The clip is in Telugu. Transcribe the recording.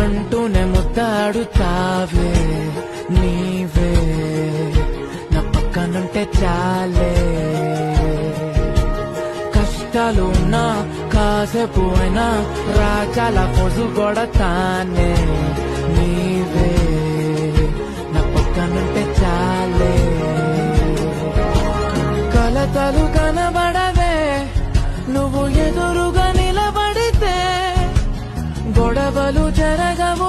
అంటూనే ముద్దాడుతావే నీవే నా పక్కనుంటే చాలే కష్టాలు ఉన్నా కాసేపు అయినా రాజాల పొజు కొడతానే నీవే నా పక్కనుంటే చాలే కలతలు కనబడవే నువ్వు ఎదురుగా నిలబడితే గొడవలు జరగవు